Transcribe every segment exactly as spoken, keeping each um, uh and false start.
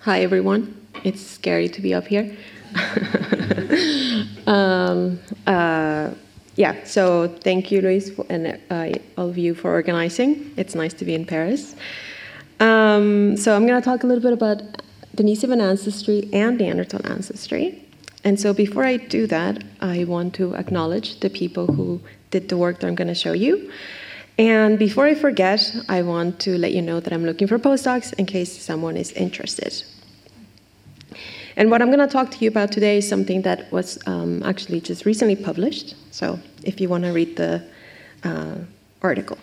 Hi, everyone. It's scary to be up here. um, uh, yeah, so thank you, Luis, and uh, all of you for organizing. It's nice to be in Paris. Um, so I'm going to talk a little bit about Denisovan ancestry and Neanderthal ancestry. And so before I do that, I want to acknowledge the people who did the work that I'm going to show you. And before I forget, I want to let you know that I'm looking for postdocs in case someone is interested. And what I'm going to talk to you about today is something that was um, actually just recently published. So if you want to read the uh, article.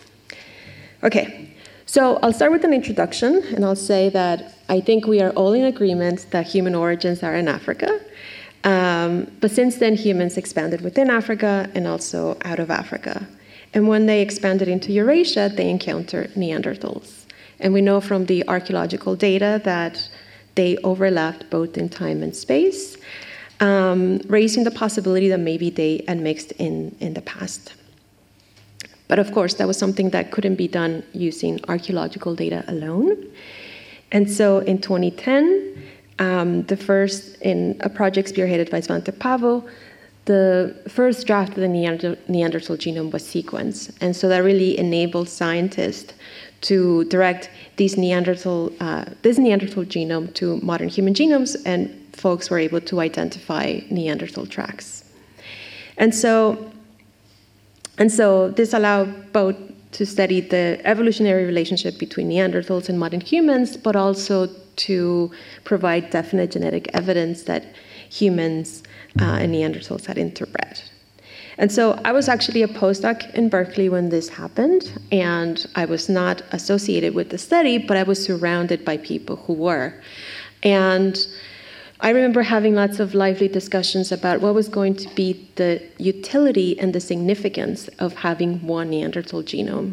Okay, so I'll start with an introduction, and I'll say that I think we are all in agreement that human origins are in Africa. Um, but since then, humans expanded within Africa and also out of Africa. And when they expanded into Eurasia, they encountered Neanderthals. And we know from the archaeological data that they overlapped both in time and space, um, raising the possibility that maybe they had mixed in, in the past. But of course, that was something that couldn't be done using archaeological data alone. And so in twenty ten, um, the first, in a project spearheaded by Svante Pavo, the first draft of the Neander- Neanderthal genome was sequenced. And so that really enabled scientists to direct these Neanderthal, uh, this Neanderthal genome to modern human genomes, and folks were able to identify Neanderthal tracks. And so, and so this allowed both to study the evolutionary relationship between Neanderthals and modern humans, but also to provide definite genetic evidence that humans uh, and Neanderthals had interbred. And so I was actually a postdoc in Berkeley when this happened, and I was not associated with the study, but I was surrounded by people who were. And I remember having lots of lively discussions about what was going to be the utility and the significance of having one Neanderthal genome.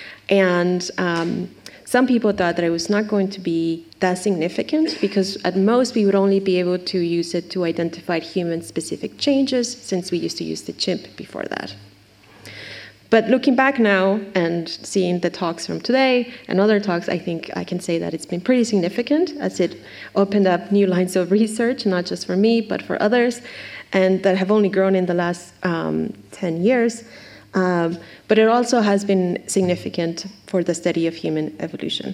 And um, some people thought that it was not going to be that significant because at most we would only be able to use it to identify human-specific changes since we used to use the chimp before that. But looking back now and seeing the talks from today and other talks, I think I can say that it's been pretty significant as it opened up new lines of research, not just for me, but for others, and that have only grown in the last um, ten years. Um, but it also has been significant for the study of human evolution.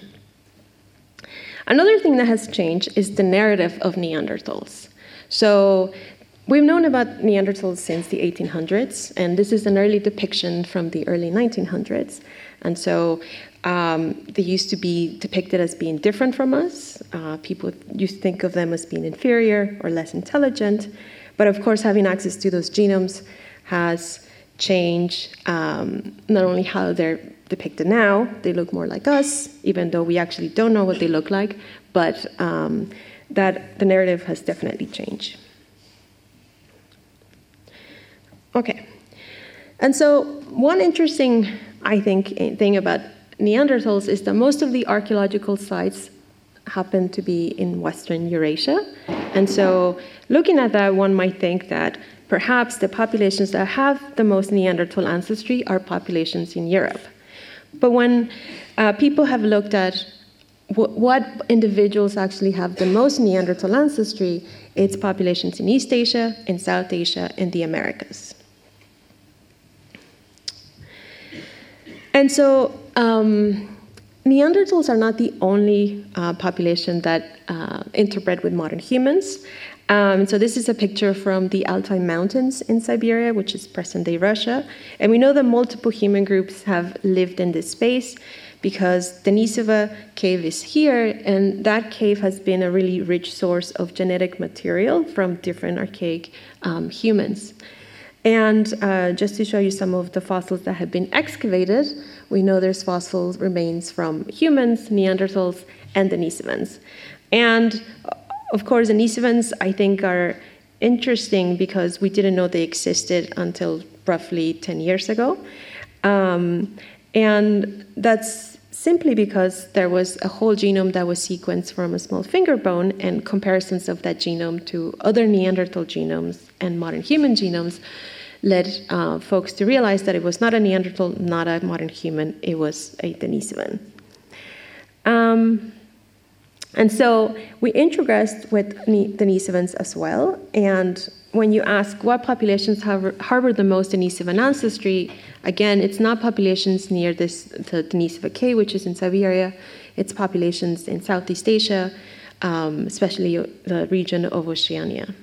Another thing that has changed is the narrative of Neanderthals. So we've known about Neanderthals since the eighteen hundreds, and this is an early depiction from the early nineteen hundreds. And so um, they used to be depicted as being different from us. Uh, people used to think of them as being inferior or less intelligent. But of course, having access to those genomes has changed um, not only how they're depicted now, they look more like us, even though we actually don't know what they look like, but um, that the narrative has definitely changed. Okay, and so one interesting, I think, thing about Neanderthals is that most of the archaeological sites happen to be in Western Eurasia. And so looking at that, one might think that perhaps the populations that have the most Neanderthal ancestry are populations in Europe. But when uh, people have looked at w- what individuals actually have the most Neanderthal ancestry, it's populations in East Asia, in South Asia, and the Americas. And so um, Neanderthals are not the only uh, population that uh, interbred with modern humans. Um, so this is a picture from the Altai Mountains in Siberia, which is present-day Russia. And we know that multiple human groups have lived in this space because Denisova cave is here, and that cave has been a really rich source of genetic material from different archaic um, humans. And uh, just to show you some of the fossils that have been excavated, we know there's fossil remains from humans, Neanderthals, and Denisovans. And of course, Denisovans, I think, are interesting because we didn't know they existed until roughly ten years ago. Um, and that's simply because there was a whole genome that was sequenced from a small finger bone, and comparisons of that genome to other Neanderthal genomes and modern human genomes led uh, folks to realize that it was not a Neanderthal, not a modern human, it was a Denisovan. Um, And so we introgressed with Denisovans as well. And when you ask what populations have harbored the most Denisovan ancestry, again, it's not populations near this the Denisova K, which is in Siberia. It's populations in Southeast Asia, um, especially the region of Oceania.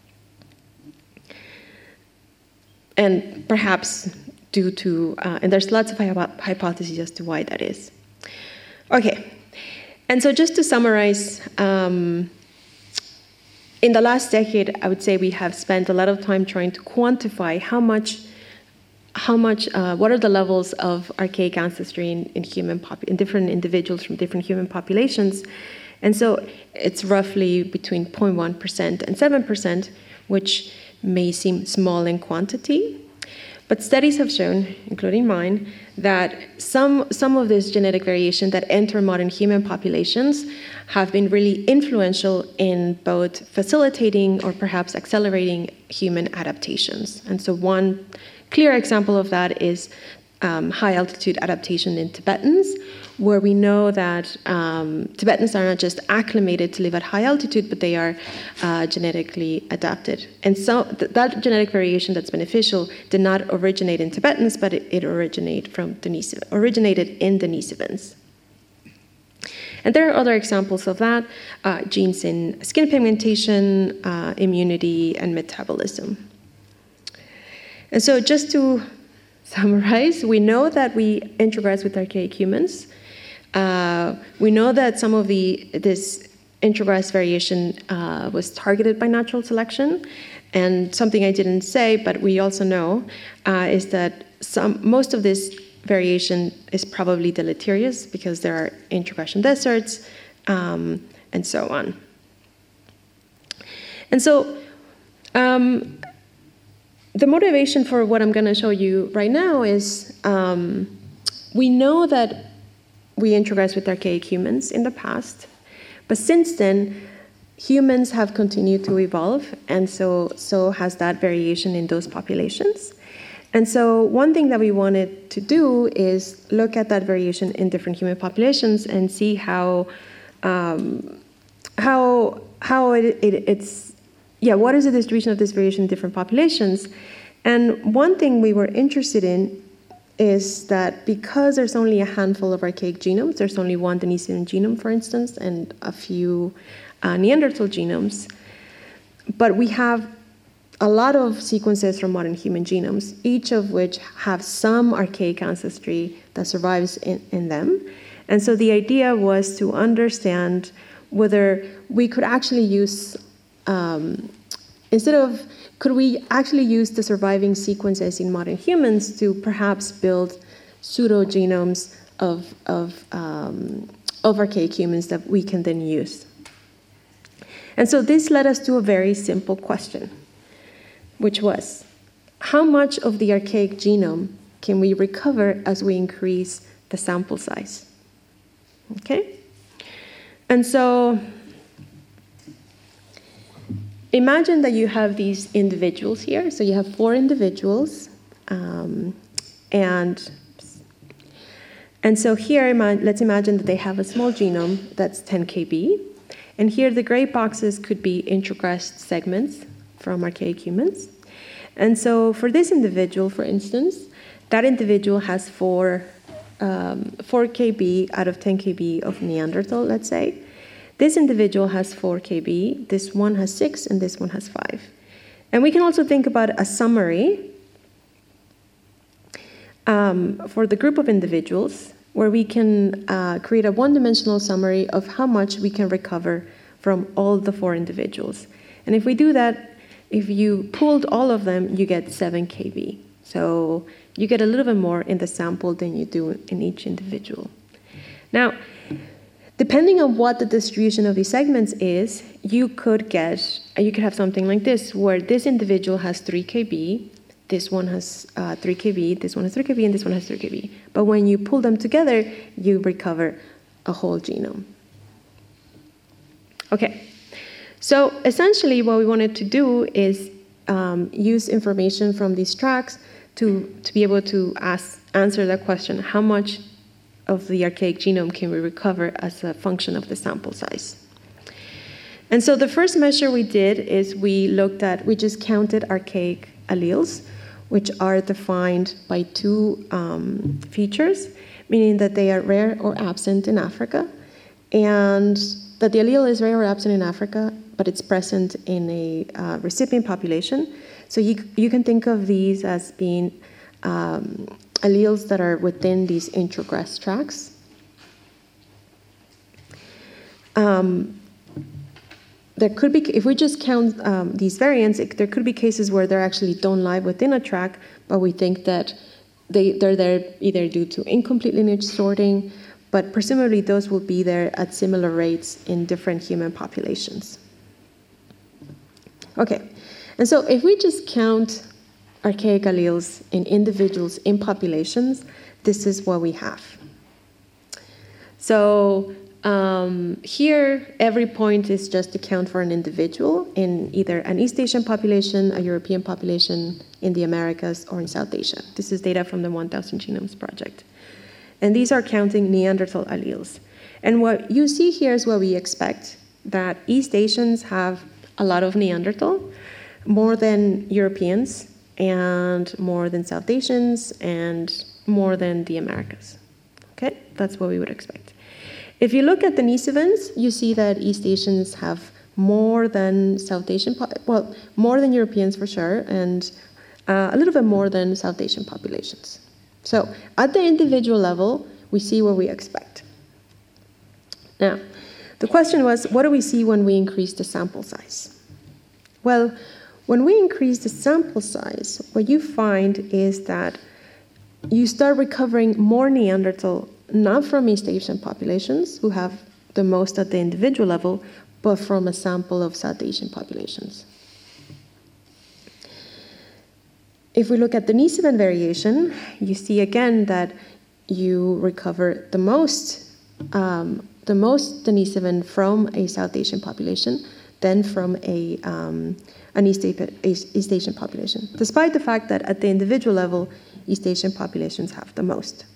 And perhaps due to, uh, and there's lots of hypotheses as to why that is. Okay. And so just to summarize, um, in the last decade, I would say we have spent a lot of time trying to quantify how much, how much, uh, what are the levels of archaic ancestry in, in human pop in different individuals from different human populations. And so it's roughly between zero point one percent and seven percent, which may seem small in quantity. But studies have shown, including mine, that some, some of this genetic variation that enter modern human populations have been really influential in both facilitating or perhaps accelerating human adaptations. And so one clear example of that is um, high-altitude adaptation in Tibetans, where we know that um, Tibetans are not just acclimated to live at high altitude, but they are uh, genetically adapted. And so th that genetic variation that's beneficial did not originate in Tibetans, but it, it originated from Denisov originated in Denisovans. And there are other examples of that, uh, genes in skin pigmentation, uh, immunity, and metabolism. And so just to summarize, we know that we introgress with archaic humans. Uh, we know that some of the this introgress variation uh, was targeted by natural selection, and something I didn't say, but we also know, uh, is that some most of this variation is probably deleterious because there are introgression deserts, um, and so on. And so, um, the motivation for what I'm going to show you right now is um, we know that we introgressed with archaic humans in the past, but since then, humans have continued to evolve, and so, so has that variation in those populations. And so one thing that we wanted to do is look at that variation in different human populations and see how, um, how, how it, it, it's, yeah, what is the distribution of this variation in different populations? And one thing we were interested in is that because there's only a handful of archaic genomes, there's only one Denisovan genome, for instance, and a few uh, Neanderthal genomes, but we have a lot of sequences from modern human genomes, each of which have some archaic ancestry that survives in, in them. And so the idea was to understand whether we could actually use, um, instead of, could we actually use the surviving sequences in modern humans to perhaps build pseudogenomes of, of, um, of archaic humans that we can then use? And so this led us to a very simple question, which was, how much of the archaic genome can we recover as we increase the sample size? Okay? And so imagine that you have these individuals here. So you have four individuals. Um, and, and so here, let's imagine that they have a small genome that's ten K B. And here the gray boxes could be introgressed segments from archaic humans. And so for this individual, for instance, that individual has four, um, four K B out of ten K B of Neanderthal, let's say. This individual has four K B, this one has six, and this one has five. And we can also think about a summary um, for the group of individuals where we can uh, create a one-dimensional summary of how much we can recover from all the four individuals. And if we do that, if you pooled all of them, you get seven K B. So you get a little bit more in the sample than you do in each individual. Now, depending on what the distribution of these segments is, you could get, you could have something like this, where this individual has three K B, this one has uh, three K B, this one has three K B, and this one has three K B. But when you pull them together, you recover a whole genome. Okay, so essentially what we wanted to do is um, use information from these tracks to, to be able to ask, answer that question, how much of the archaic genome can we recover as a function of the sample size? And so the first measure we did is we looked at, we just counted archaic alleles, which are defined by two um, features, meaning that they are rare or absent in Africa, and that the allele is rare or absent in Africa, but it's present in a uh, recipient population. So you, you can think of these as being um, alleles that are within these introgress tracts. Um, there could be, if we just count um, these variants, it, there could be cases where they actually don't lie within a tract, but we think that they, they're there either due to incomplete lineage sorting, but presumably those will be there at similar rates in different human populations. Okay, and so if we just count archaic alleles in individuals in populations, this is what we have. So um, here, every point is just to count for an individual in either an East Asian population, a European population, in the Americas, or in South Asia. This is data from the one thousand Genomes Project. And these are counting Neanderthal alleles. And what you see here is what we expect, that East Asians have a lot of Neanderthal, more than Europeans, and more than South Asians, and more than the Americas. Okay, that's what we would expect. If you look at the Denisovans, you see that East Asians have more than South Asian, well, more than Europeans for sure, and uh, a little bit more than South Asian populations. So at the individual level, we see what we expect. Now, the question was, what do we see when we increase the sample size? Well, when we increase the sample size, what you find is that you start recovering more Neanderthal, not from East Asian populations, who have the most at the individual level, but from a sample of South Asian populations. If we look at the Denisovan variation, you see again that you recover the most, um, the most Denisovan from a South Asian population than from a, um, an East, East Asian population, despite the fact that at the individual level, East Asian populations have the most.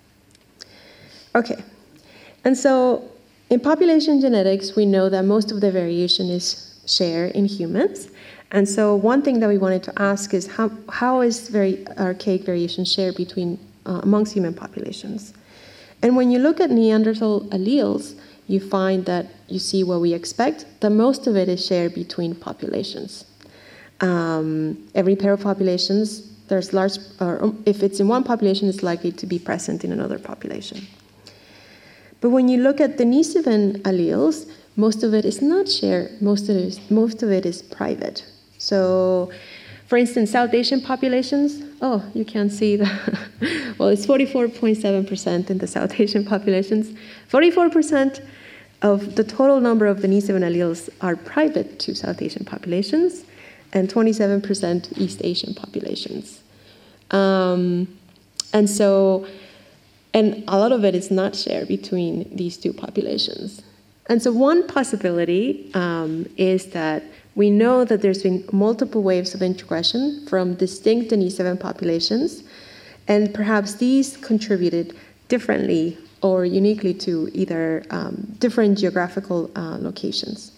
Okay, and so in population genetics, we know that most of the variation is shared in humans. And so one thing that we wanted to ask is how, how is very archaic variation shared between uh, amongst human populations? And when you look at Neanderthal alleles, you find that you see what we expect, that most of it is shared between populations. Um, every pair of populations, there's large, or if it's in one population, it's likely to be present in another population. But when you look at the Denisovan alleles, most of it is not shared, most of it is, most of it is private. So, for instance, South Asian populations, oh, you can't see that. Well, it's forty-four point seven percent in the South Asian populations. forty-four percent of the total number of Denisovan alleles are private to South Asian populations, and twenty-seven percent to East Asian populations. Um, and so, and a lot of it is not shared between these two populations. And so one possibility um, is that we know that there's been multiple waves of introgression from distinct Denisovan populations, and perhaps these contributed differently or uniquely to either um, different geographical uh, locations.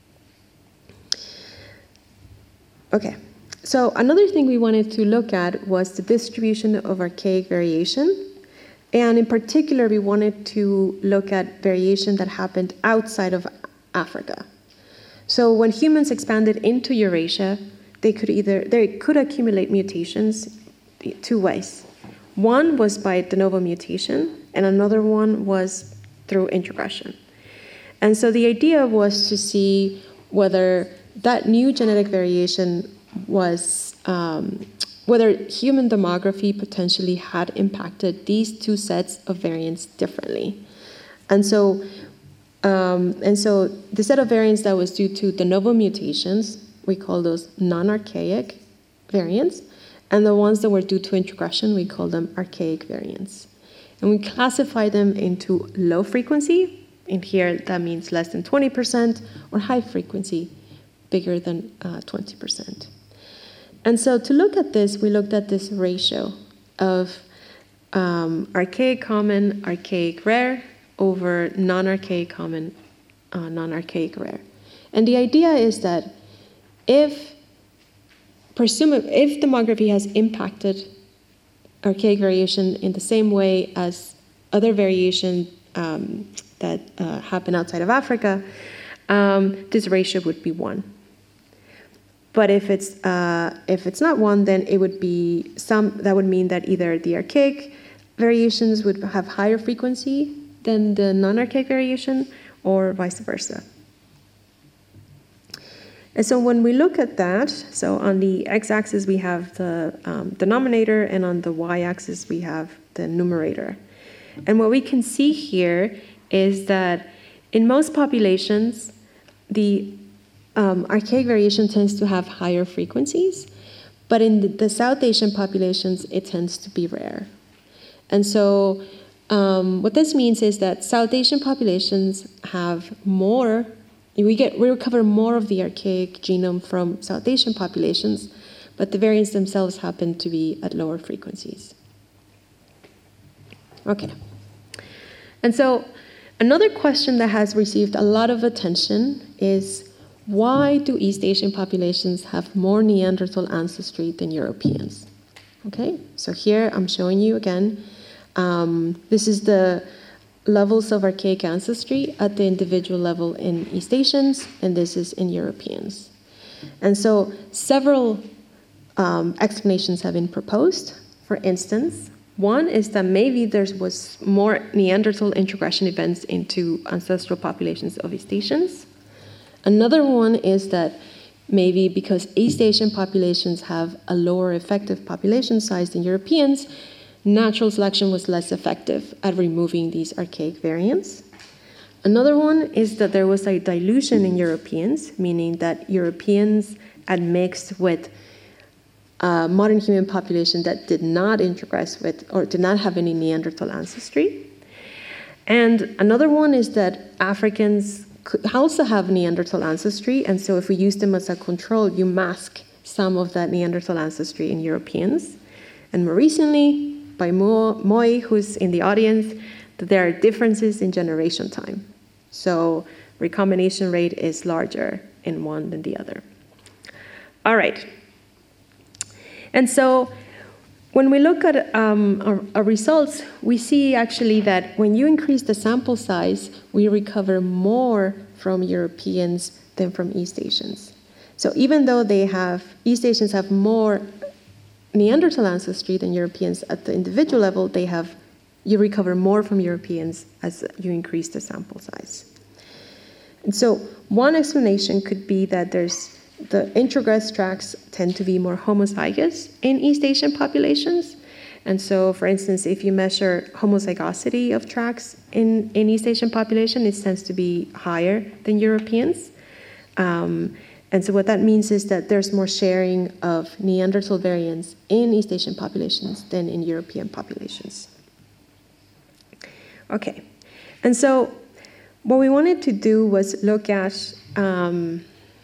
Okay, so another thing we wanted to look at was the distribution of archaic variation. And in particular, we wanted to look at variation that happened outside of Africa. So when humans expanded into Eurasia, they could either, they could accumulate mutations two ways. One was by de novo mutation, and another one was through introgression. And so the idea was to see whether that new genetic variation was, um, whether human demography potentially had impacted these two sets of variants differently. And so, um, and so the set of variants that was due to de novo mutations, we call those non-archaic variants, and the ones that were due to introgression, we call them archaic variants. And we classify them into low frequency, in here that means less than twenty percent, or high frequency, bigger than uh, twenty percent. And so to look at this, we looked at this ratio of um, archaic common, archaic rare, over non-archaic common, uh, non-archaic rare. And the idea is that if, presumably, if demography has impacted archaic variation in the same way as other variation um, that uh, happen outside of Africa, um, this ratio would be one. But if it's uh, if it's not one, then it would be some. That would mean that either the archaic variations would have higher frequency than the non-archaic variation, or vice versa. And so when we look at that, so on the x-axis we have the um, denominator, and on the y-axis we have the numerator. And what we can see here is that in most populations, the um, archaic variation tends to have higher frequencies, but in the, the South Asian populations, it tends to be rare. And so um, what this means is that South Asian populations have more We get we recover more of the archaic genome from South Asian populations, but the variants themselves happen to be at lower frequencies. Okay. And so another question that has received a lot of attention is, why do East Asian populations have more Neanderthal ancestry than Europeans? Okay, so here I'm showing you again. Um, this is the levels of archaic ancestry at the individual level in East Asians, and this is in Europeans. And so several um, explanations have been proposed. For instance, one is that maybe there was more Neanderthal introgression events into ancestral populations of East Asians. Another one is that maybe because East Asian populations have a lower effective population size than Europeans, natural selection was less effective at removing these archaic variants. Another one is that there was a dilution in Europeans, meaning that Europeans had mixed with a modern human population that did not introgress with or did not have any Neanderthal ancestry. And another one is that Africans could also have Neanderthal ancestry, and so if we use them as a control, you mask some of that Neanderthal ancestry in Europeans. And more recently, by Moy, who's in the audience, that there are differences in generation time. So recombination rate is larger in one than the other. All right. And so when we look at um, our, our results, we see actually that when you increase the sample size, we recover more from Europeans than from East Asians. So even though they have, East Asians have more Neanderthal ancestry than Europeans at the individual level, they have, you recover more from Europeans as you increase the sample size. And so one explanation could be that there's the introgress tracts tend to be more homozygous in East Asian populations. And so, for instance, if you measure homozygosity of tracts in, in East Asian population, it tends to be higher than Europeans. Um, And so what that means is that there's more sharing of Neanderthal variants in East Asian populations than in European populations. Okay, and so what we wanted to do was look at um,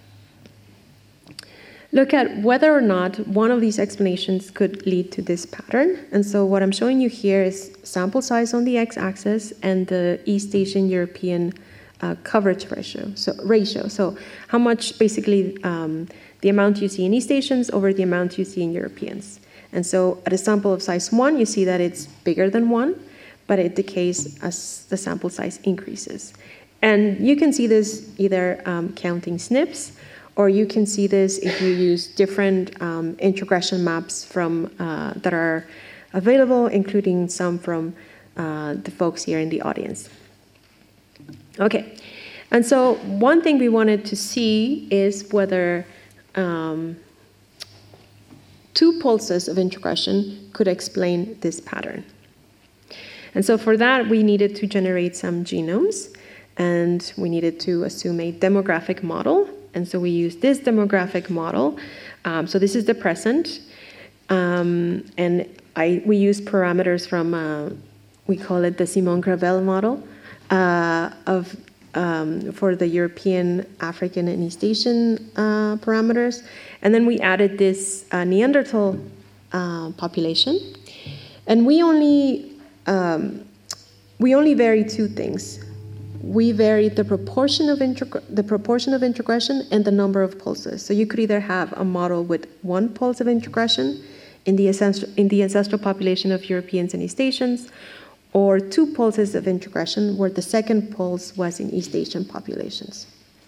look at whether or not one of these explanations could lead to this pattern. And so what I'm showing you here is sample size on the x-axis and the East Asian European Uh, coverage ratio. So ratio. So how much basically um, the amount you see in East Asians over the amount you see in Europeans. And so at a sample of size one, you see that it's bigger than one, but it decays as the sample size increases. And you can see this either um, counting S N Ps, or you can see this if you use different um, introgression maps from uh, that are available, including some from uh, the folks here in the audience. Okay, and so one thing we wanted to see is whether um, two pulses of introgression could explain this pattern. And so for that, we needed to generate some genomes, and we needed to assume a demographic model. And so we used this demographic model. Um, so this is the present, um, and I we use parameters from, uh, we call it the Simon Gravel model. Uh, of um, for the European, African, and East Asian uh, parameters. And then we added this uh, Neanderthal uh, population. And we only, um, we only vary two things. we varied the proportion of the proportion of introgression and the number of pulses. So you could either have a model with one pulse of introgression in the ancestral, in the ancestral population of Europeans and East Asians, or two pulses of introgression where the second pulse was in East Asian populations.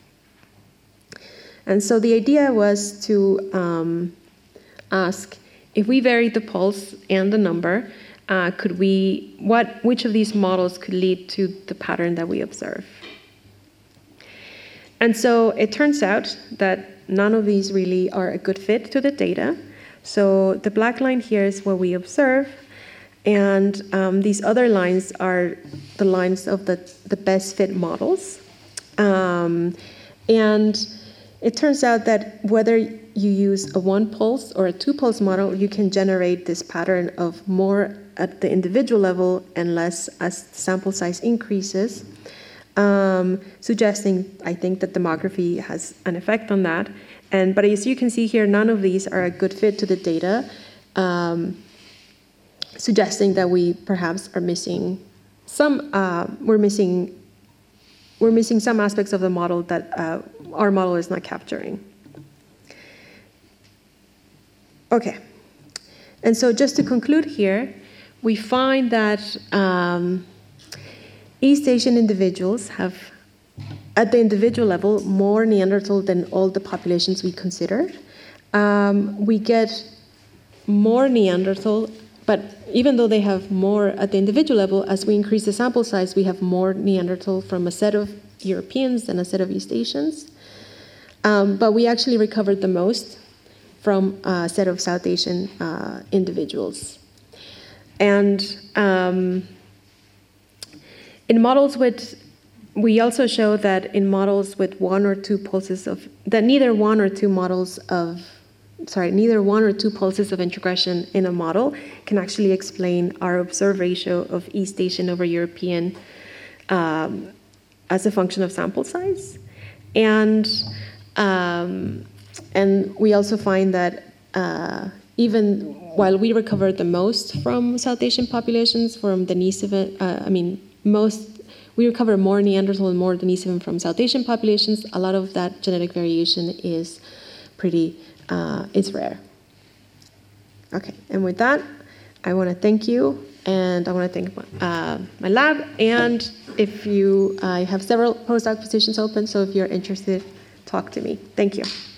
And so the idea was to um, ask, if we varied the pulse and the number, uh, could we, what, which of these models could lead to the pattern that we observe? And so it turns out that none of these really are a good fit to the data. So the black line here is what we observe, and um, these other lines are the lines of the, the best fit models. Um, and it turns out that whether you use a one pulse or a two pulse model, you can generate this pattern of more at the individual level and less as sample size increases, um, suggesting, I think, that demography has an effect on that. And but as you can see here, none of these are a good fit to the data, um, suggesting that we perhaps are missing some. Uh, we're missing. We're missing some aspects of the model that uh, our model is not capturing. Okay, and so just to conclude here, we find that um, East Asian individuals have, at the individual level, more Neanderthal than all the populations we considered. Um, we get more Neanderthal, but even though they have more at the individual level, as we increase the sample size, we have more Neanderthal from a set of Europeans than a set of East Asians. Um, but we actually recovered the most from a set of South Asian uh, individuals. And um, in models with, we also show that in models with one or two pulses of, that neither one or two models of, sorry, neither one or two pulses of introgression in a model can actually explain our observed ratio of East Asian over European um, as a function of sample size. And, um, and we also find that uh, even while we recovered the most from South Asian populations, from Denisovan, uh, I mean, most, we recover more Neanderthal and more Denisovan from South Asian populations, a lot of that genetic variation is pretty, uh, it's rare. Okay, and with that, I want to thank you, and I want to thank my, uh, my lab, and if you, I have several postdoc positions open, so if you're interested, talk to me. Thank you.